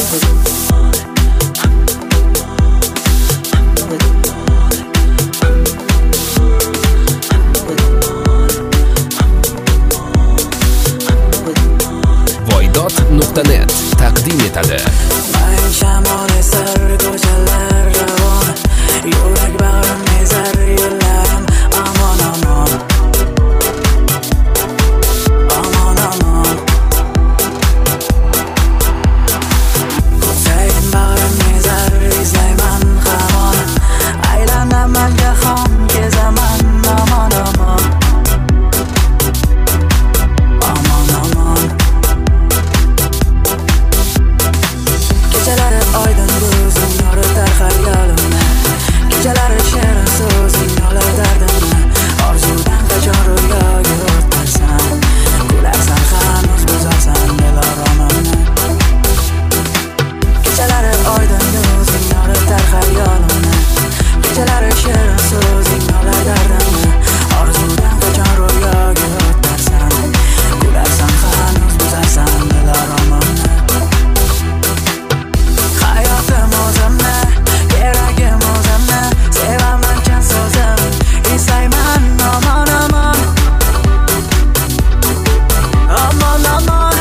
Voydod.net taqdim etadi. Shamol esar ko'chalar ravon, yurak bag'rim ezar yo'llarim amon amon, amon amon. Sayin bag'rim ezar izlayman hamon, aylanaman jahon kezaman amon amon, amon amon. Kechalari oydin ko'zim yoritar xayolimni, kechalari shirin so'zing olar dardimni. Orzudan qachon ro'yoga o'tarsan, kularsan hanuz buzarsan dilaromimni. Kechalari oydin ko'zim yoritar xayolimni, kechalari shirin so'zing olar dardimni. Orzudan qachon ro'yoga o'tarsan, kularsan hanuz buzarsan dilaromimni. Hayotim o'zimni, keragim o'zimni, sevaman chin so'zim, izlayman amon amon, amon amon.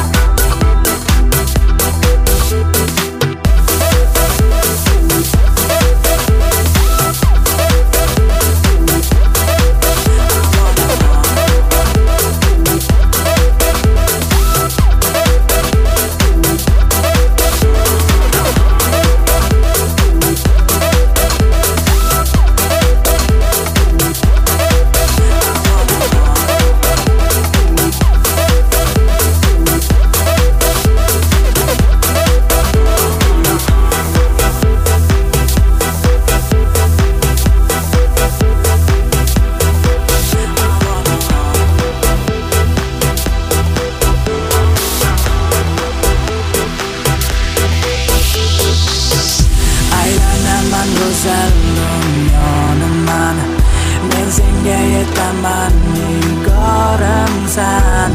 Aylanaman go'zal dunyonaman, men senga yetaman, nigorimsan,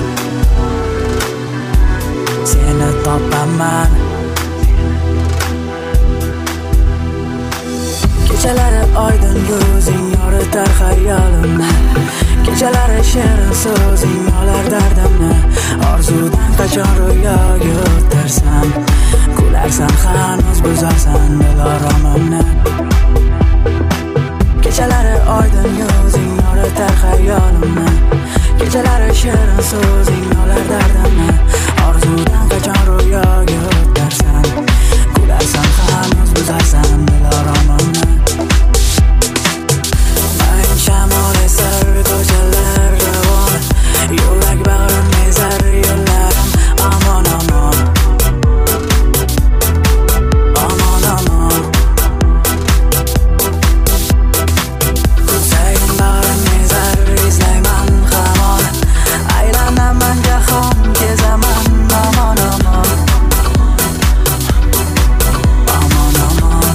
seni topaman. Kechalari oydin ko'zing yoritar xayolimni, kechalari shirin so'zing olar dardimni. Orzudan qachon ro'yoga o'tarsan, kularsan hanuz buzarsan dilaromimni. Kechalari oydin ko'zing yoritar xayolimni, kechalari shirin so'zing olar dardimni. Orzudan qachon ro'yoga o'tarsan, kularsan hanuz buzarsan dilaromimni. Shamol esar ko'chalar ravon, yurak bag'rim ezar yo'llarim amon amon, amon amon. Sayin bag'rim ezar izlayman hamon, aylanaman jahon kezaman amon amon, amon amon.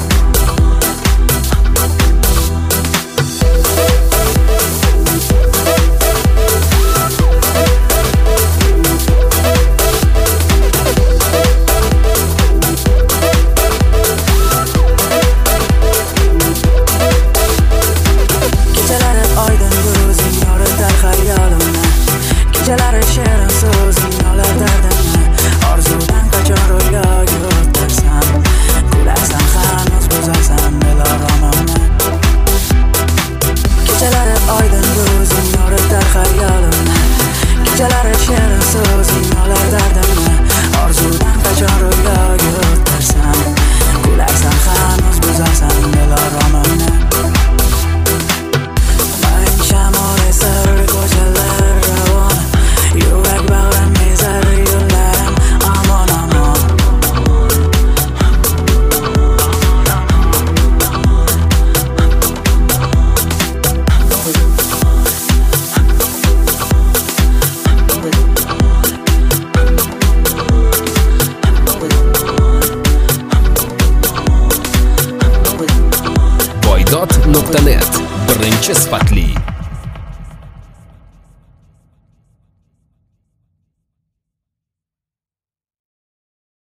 Kechalari oydin ko'zing yoritar xayolimni, kechalari shirin so'zing olar dardimni. Orzudan qachon ro'yoga o'tarsan, kularsan hanuz buzarsan dilaromimni. Kechalari oydin ko'zing yoritar xayolimni, kechalari shirin so'zing olar dardimni. Orzudan qachon ro'yoga o'tarsan, kularsan hanuz buzarsan dilaromimni. Shamol esar ko'chalar ravon, yurak bag'rim ezar yo'llarim amon amon, Voydod.net birinchi sifatli